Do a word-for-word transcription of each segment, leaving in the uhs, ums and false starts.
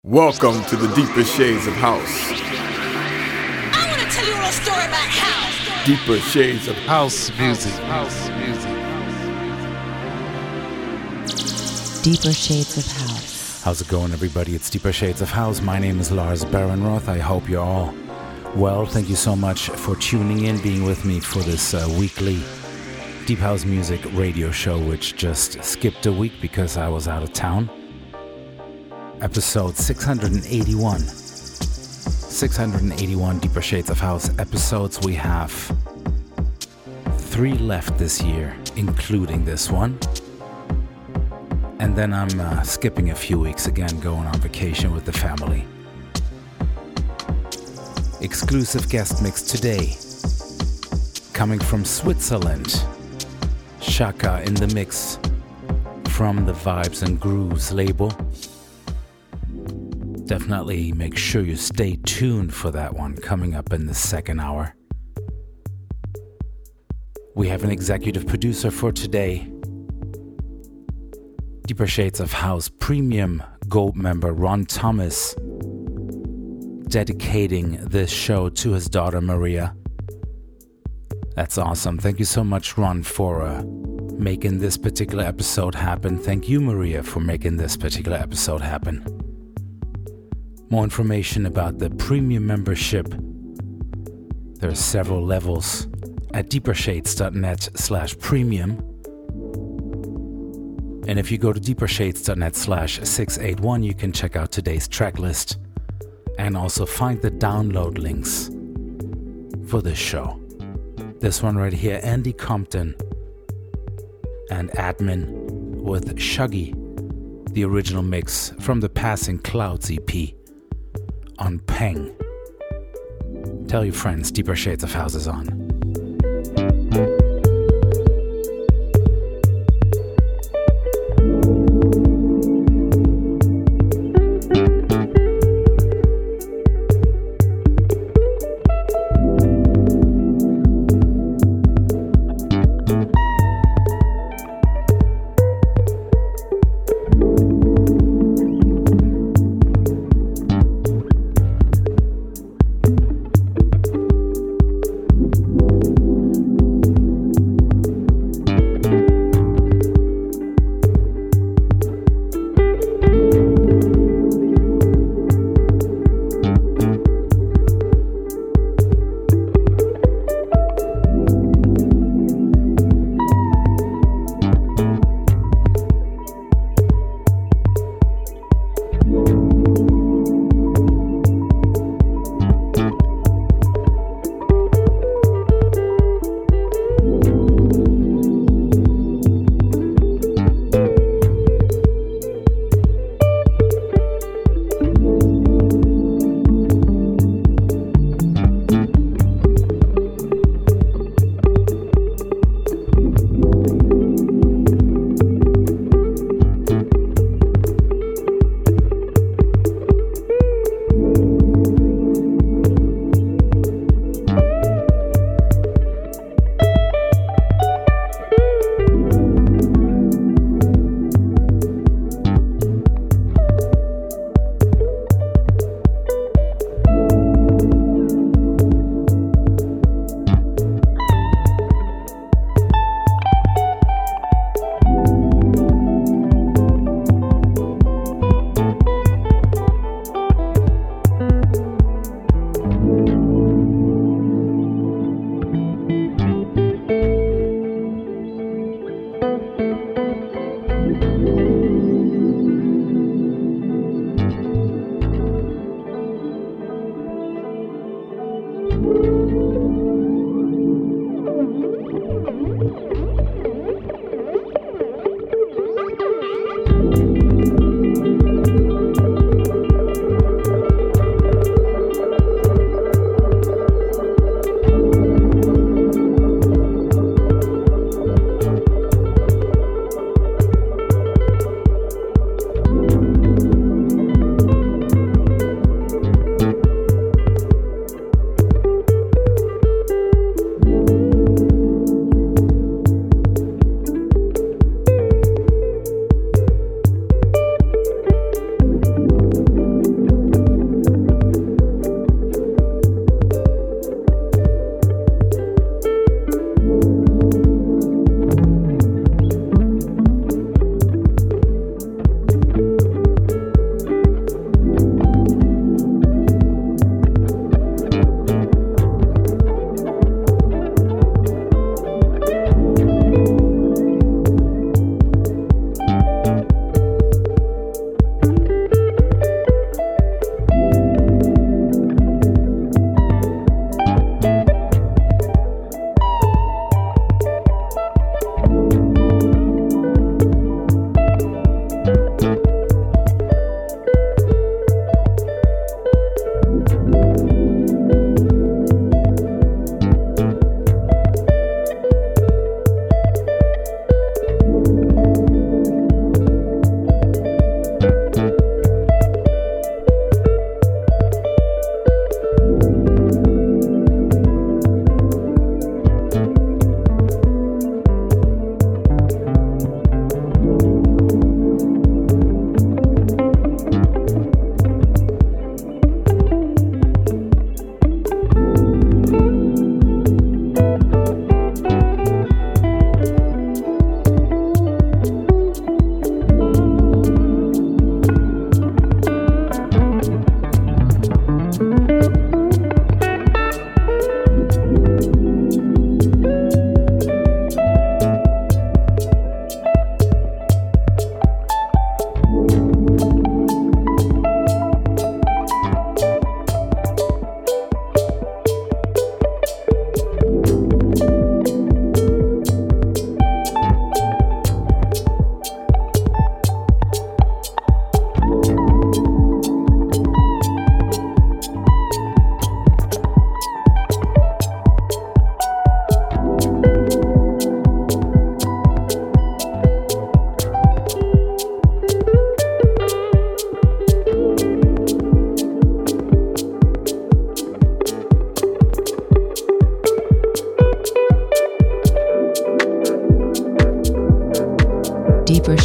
Welcome to the deeper shades of house. I want to tell you a little story about house. Deeper shades of House music. House music. Deeper Shades of House. How's it going, everybody? It's Deeper Shades of House. My name is Lars Barenroth. I hope you're all well. Thank you so much for tuning in, being with me for this uh, weekly Deep House Music radio show, which just skipped a week because I was out of town. Episode six hundred eighty-one. six hundred eighty-one Deeper Shades of House episodes. We have three left this year, including this one. And then I'm uh, skipping a few weeks again, going on vacation with the family. Exclusive guest mix today. Coming from Switzerland. Shaka in the mix from the Vibes and Grooves label. Definitely make sure you stay tuned for that one coming up in the second hour. We have an executive producer for today. Deeper Shades of House Premium Gold member Ron Thomas, dedicating this show to his daughter Maria. That's awesome. Thank you so much, Ron, for uh, making this particular episode happen. Thank you, Maria, for making this particular episode happen. More information about the premium membership. There are several levels at deepershades.net slash premium. And if you go to deepershades.net slash 681, you can check out today's track list and also find the download links for this show. This one right here, Andy Compton and Admin with Shuggy, the original mix from the Passing Clouds E P on Peng. Tell your friends, Deeper Shades of House is on.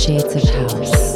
Shades of House.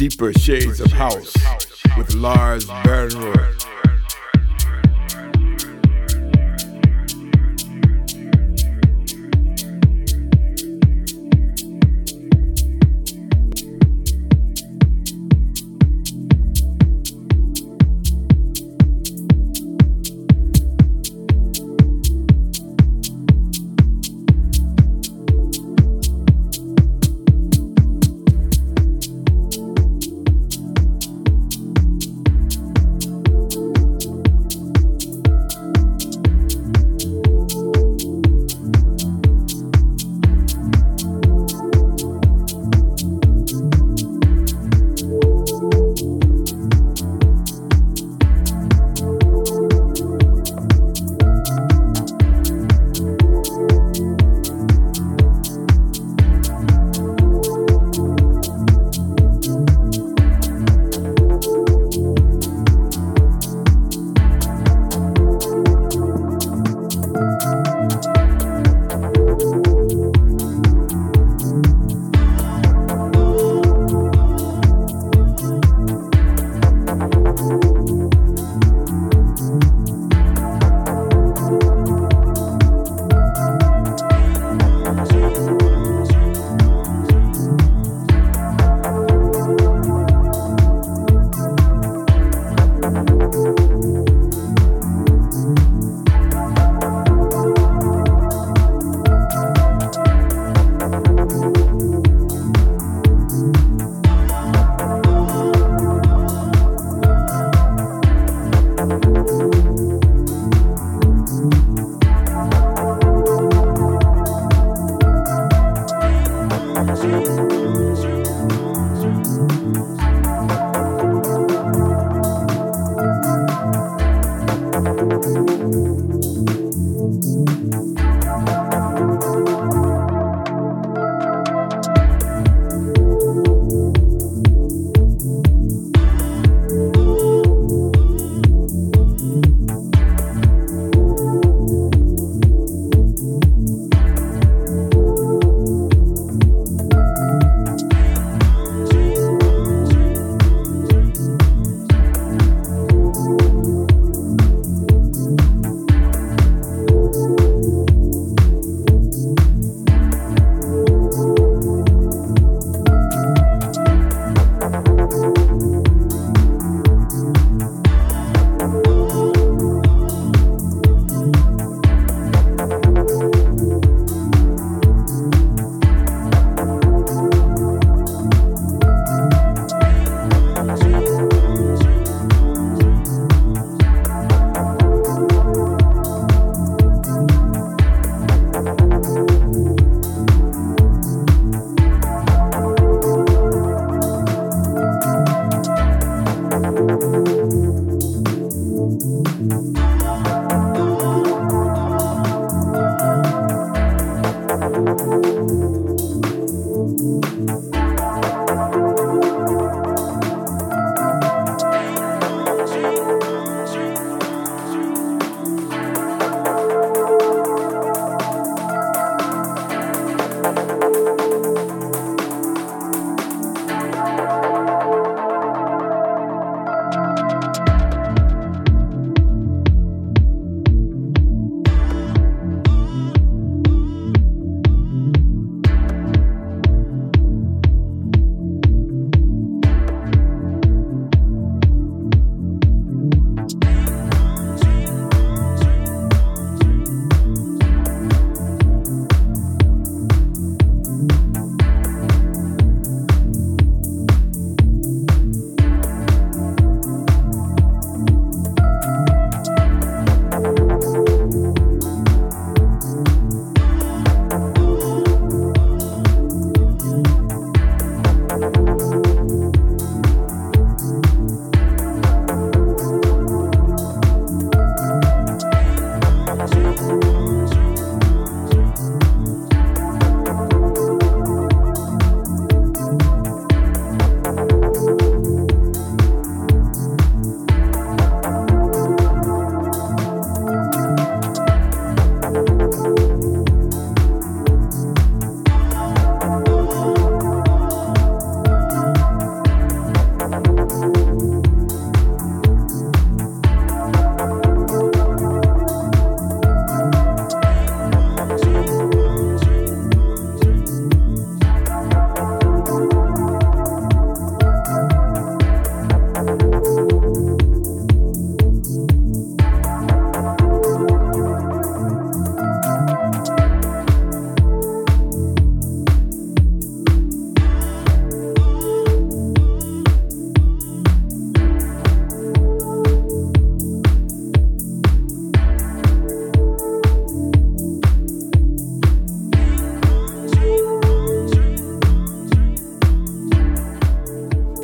Deeper Shades of House with Lars Bernroth.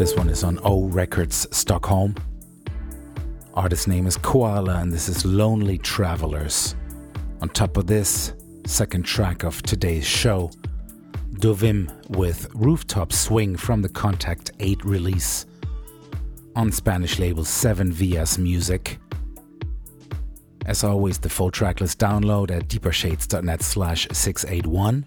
This one is on O Records Stockholm. Artist name is Koala, and this is Lonely Travelers. On top of this, second track of today's show, Dovim with Rooftop Swing from the Contact eight release on Spanish label Seven Vias Music. As always, the full tracklist download at deepershades.net slash 681.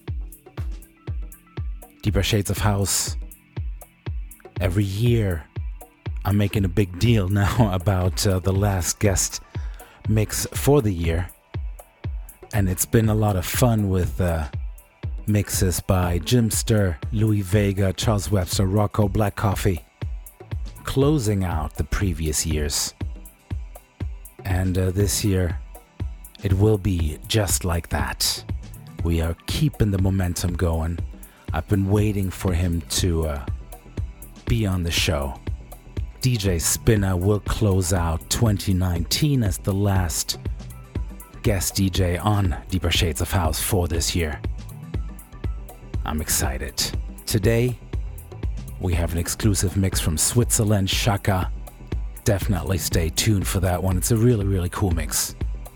Deeper Shades of House. Every year, I'm making a big deal now about uh, the last guest mix for the year. And it's been a lot of fun with uh, mixes by Jimster, Louis Vega, Charles Webster, Rocco, Black Coffee, closing out the previous years. And uh, this year, it will be just like that. We are keeping the momentum going. I've been waiting for him to uh, be on the show. D J Spinna will close out twenty nineteen as the last guest D J on Deeper Shades of House for this year. I'm excited. Today, we have an exclusive mix from Switzerland, Shaka. Definitely stay tuned for that one. It's a really, really cool mix.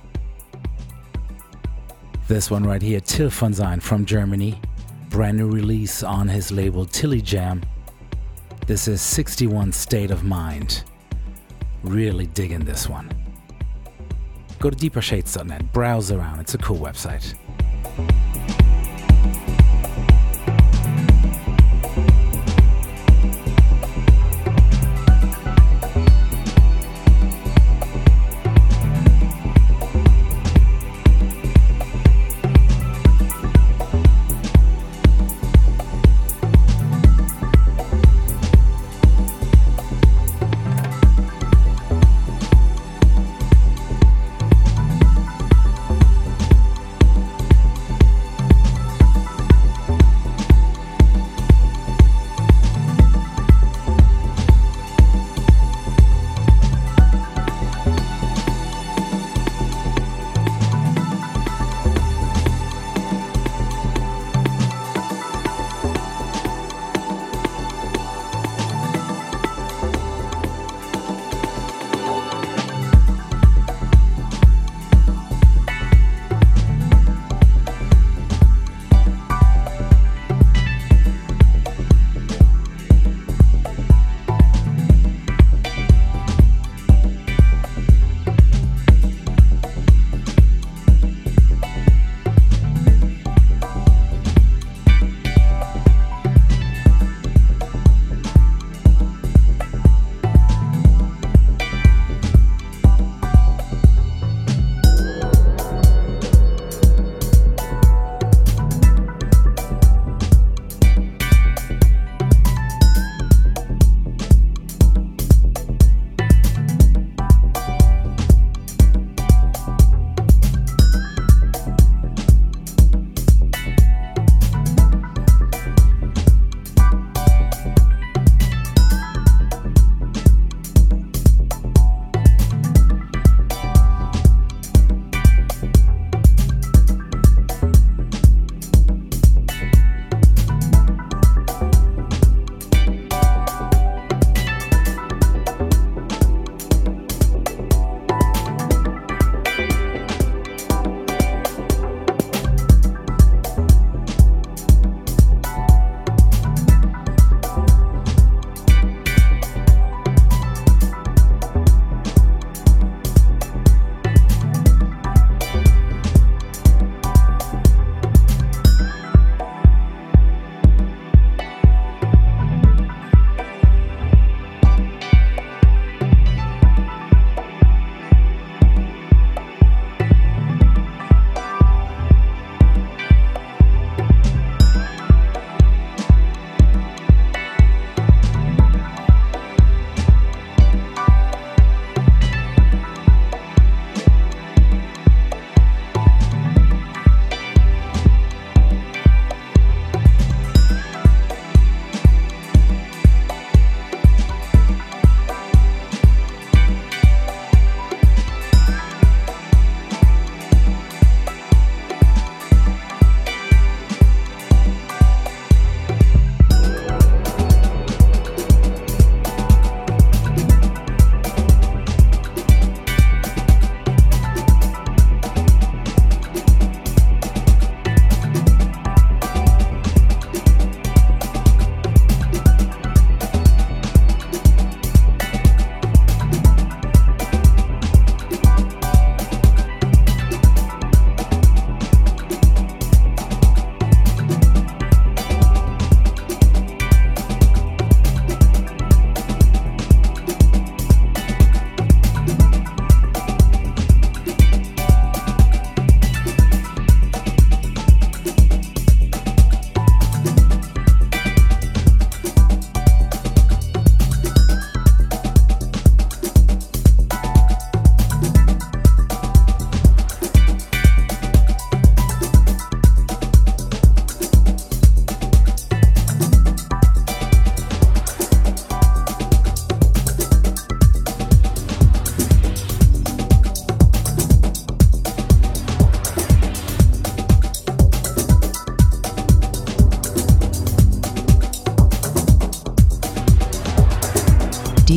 This one right here, Till von Sein from Germany. Brand new release on his label Tilly Jam. This is sixty-one State of Mind. Really digging this one. Go to deeper shades dot net, browse around, it's a cool website.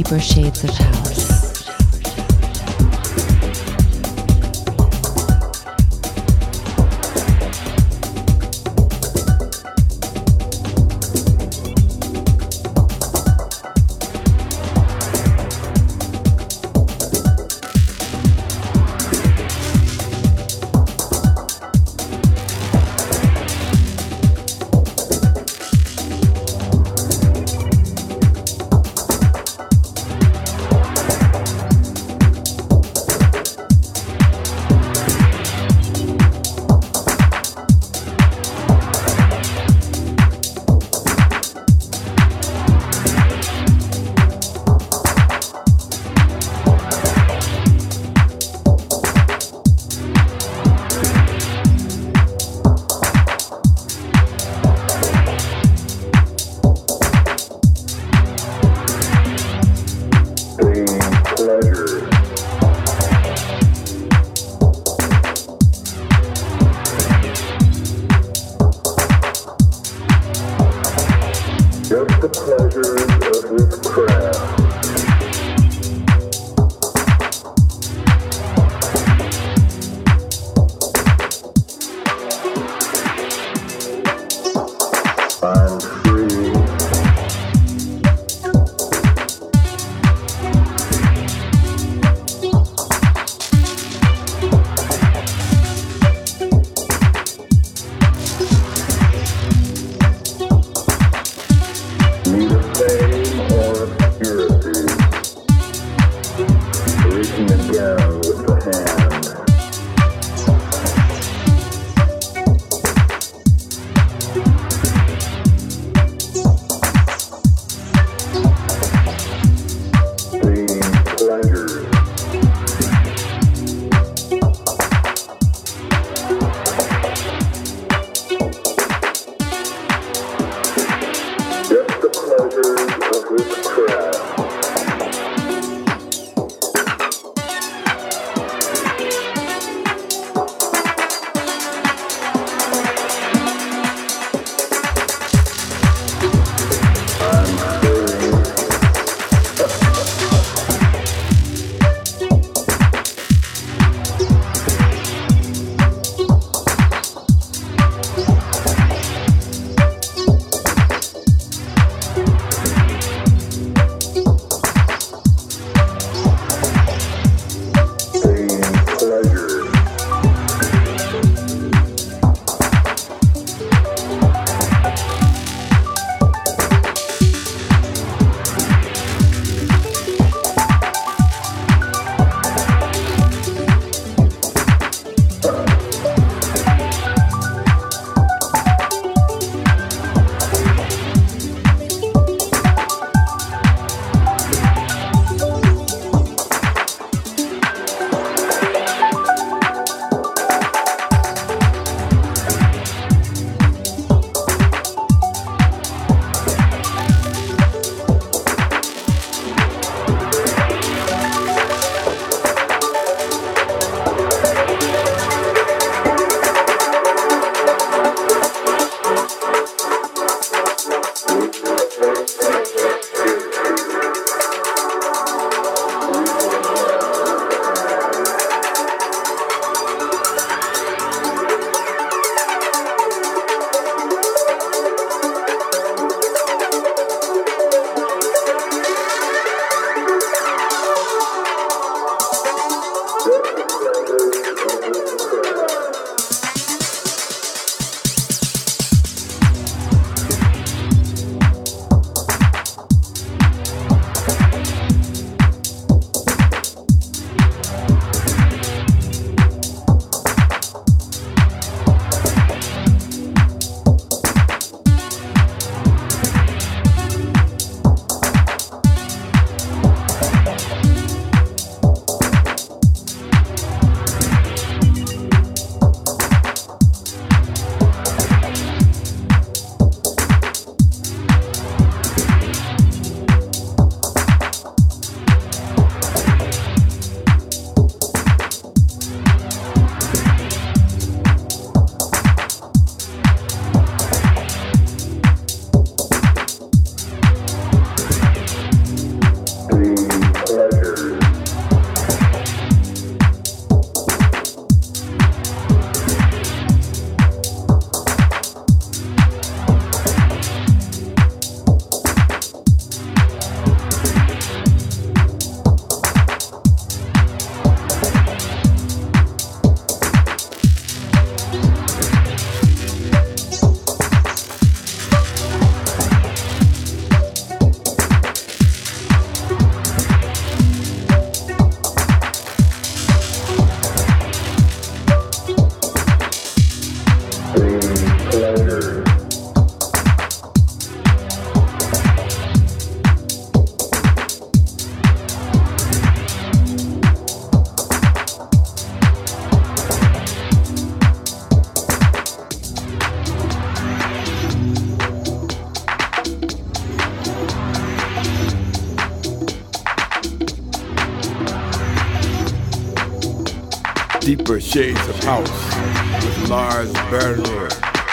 Deeper Shades of House. Deeper Shades of House with Lars Berner.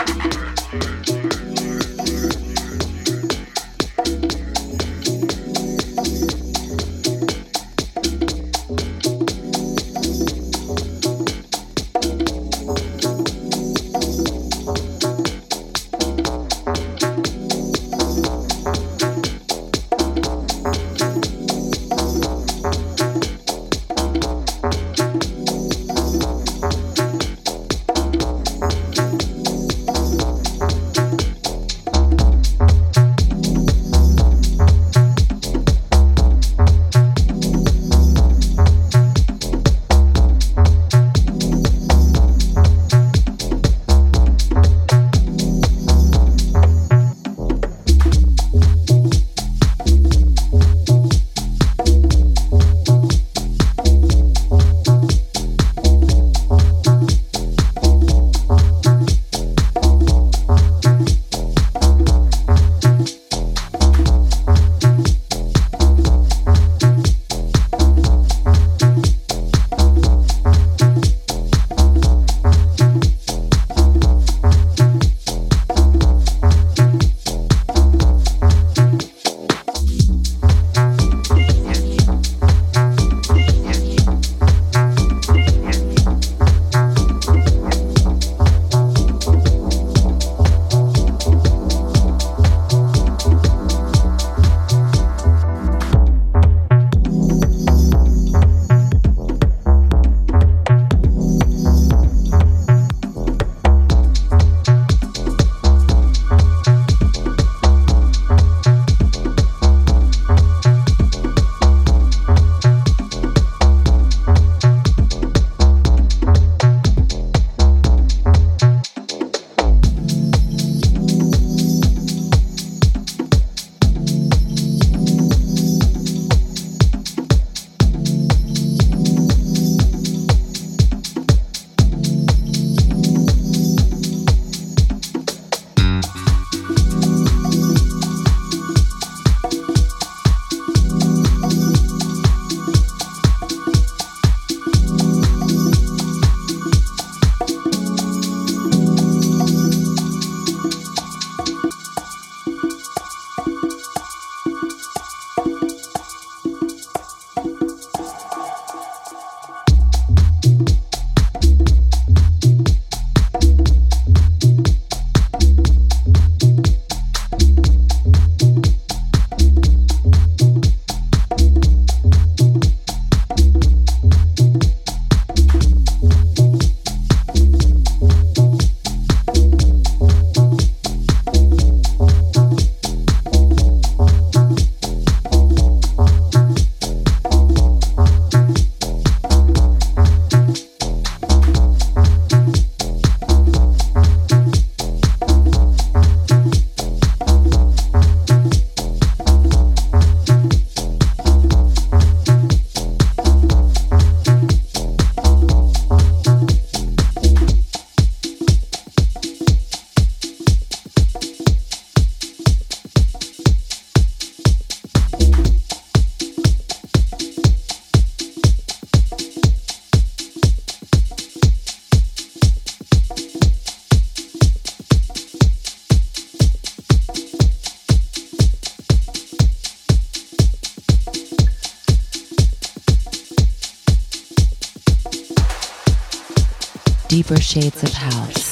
Deeper Shades of House.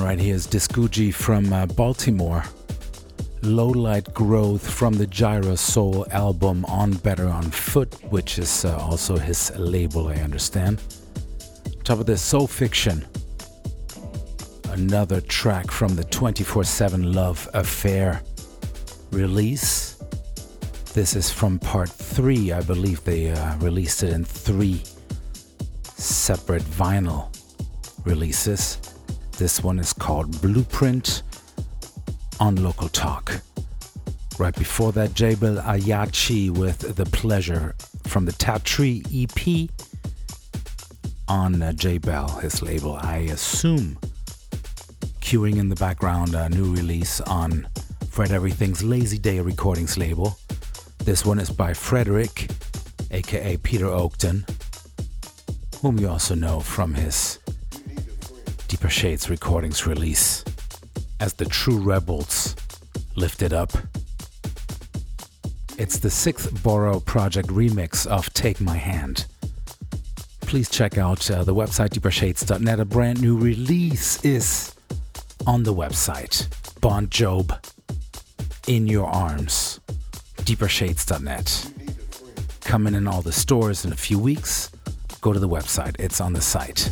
right here is Diskuji from uh, Baltimore. Lowlight Growth from the Gyro Soul album On Better on Foot, which is uh, also his label, I understand. Top of this, Soul Fiction. Another track from the twenty-four seven Love Affair release. This is from part three. I believe they uh, released it in three separate vinyl releases. This one is called Blueprint on Local Talk. Right before that, Jabel Ayachi with The Pleasure from the Tatri E P on uh, J-Bell, his label, I assume. Queuing in the background, a new release on Fred Everything's Lazy Day Recordings label. This one is by Frederick, aka Peter Oakton, whom you also know from his Deeper Shades Recordings release as the True Rebels Lift It Up. It's the Sixth Borough Project remix of Take My Hand. Please check out uh, the website deeper shades dot net. A brand new release is on the website. Bon Job, In Your Arms, deeper shades dot net. Coming in all the stores in a few weeks. Go to the website, it's on the site.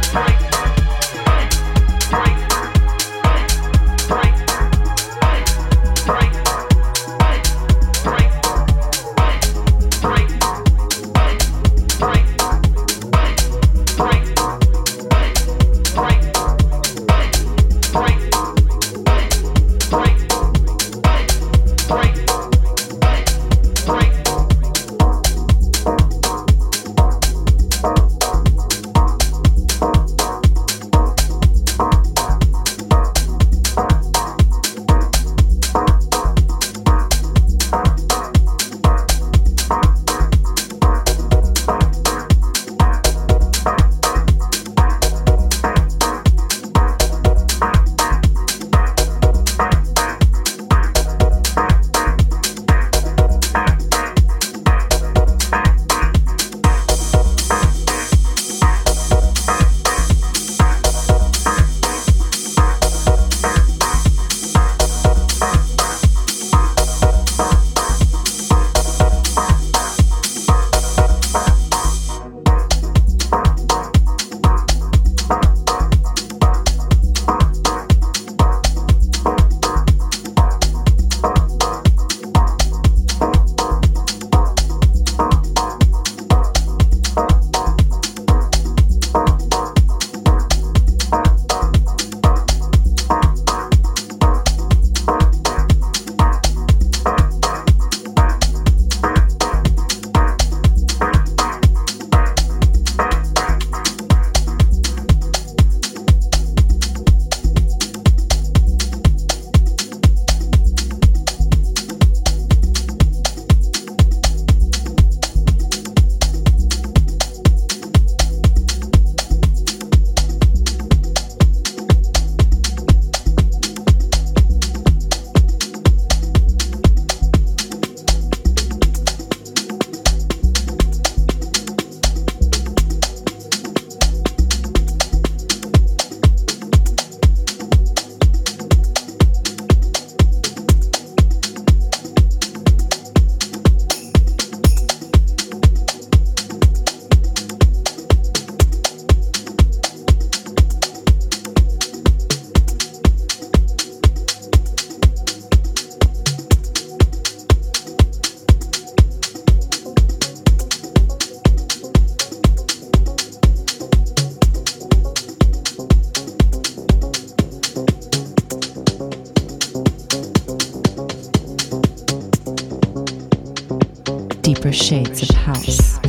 Deeper shades of house.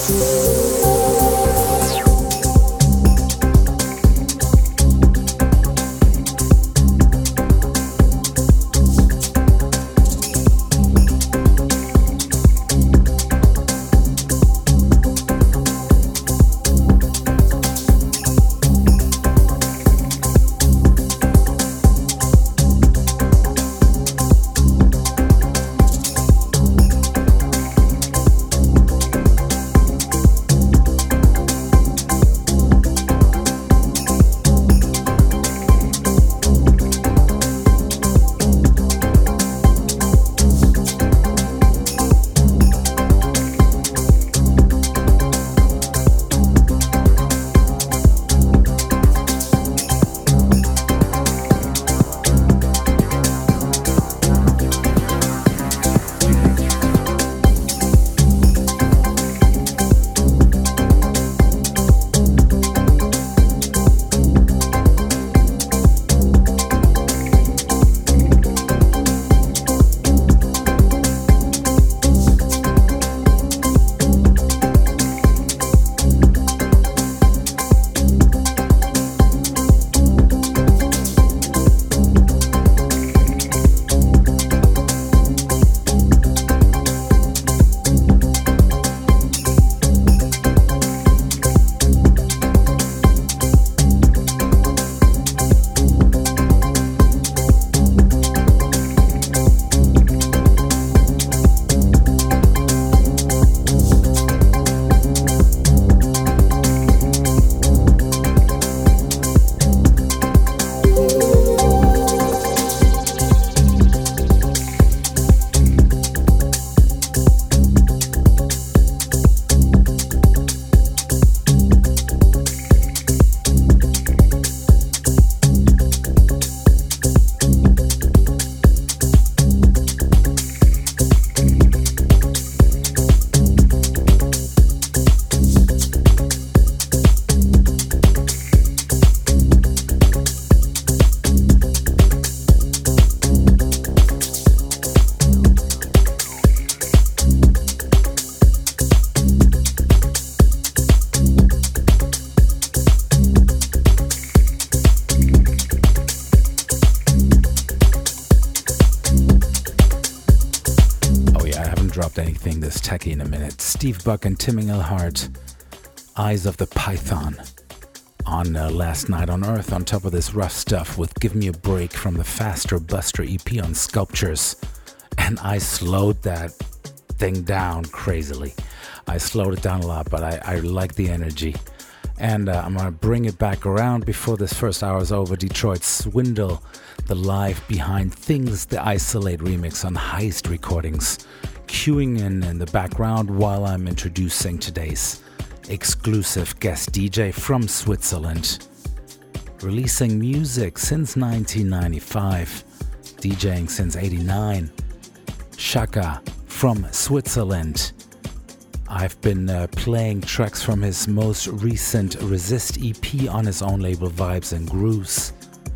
Techie in a minute. Steve Buck and Tim Engelhardt, Eyes of the Python, on uh, Last Night on Earth, on top of this rough stuff with Give Me a Break from the Faster Buster E P on Sculptures. And I slowed that thing down crazily. I slowed it down a lot, but I, I like the energy. And uh, I'm going to bring it back around before this first hour is over. Detroit Swindle, the live Behind Things, the Isolate remix on Heist Recordings, queuing in in the background while I'm introducing today's exclusive guest D J from Switzerland, releasing music since nineteen ninety-five, DJing since eighty-nine. Shaka from Switzerland. I've been uh, playing tracks from his most recent Resist E P on his own label Vibes and Grooves,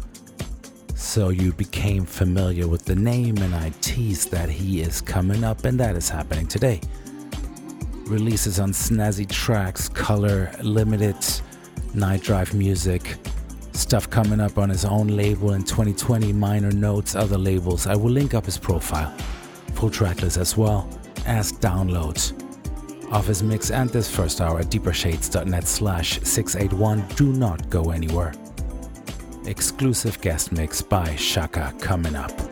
so you became familiar with the name, and I teased that he is coming up, and that is happening today. Releases on Snazzy Tracks, Color, Limited, Night Drive Music, stuff coming up on his own label in twenty twenty, Minor Notes, other labels. I will link up his profile, full tracklist as well as downloads of his mix and this first hour at deepershades.net slash 681. Do not go anywhere. Exclusive guest mix by Shaka coming up.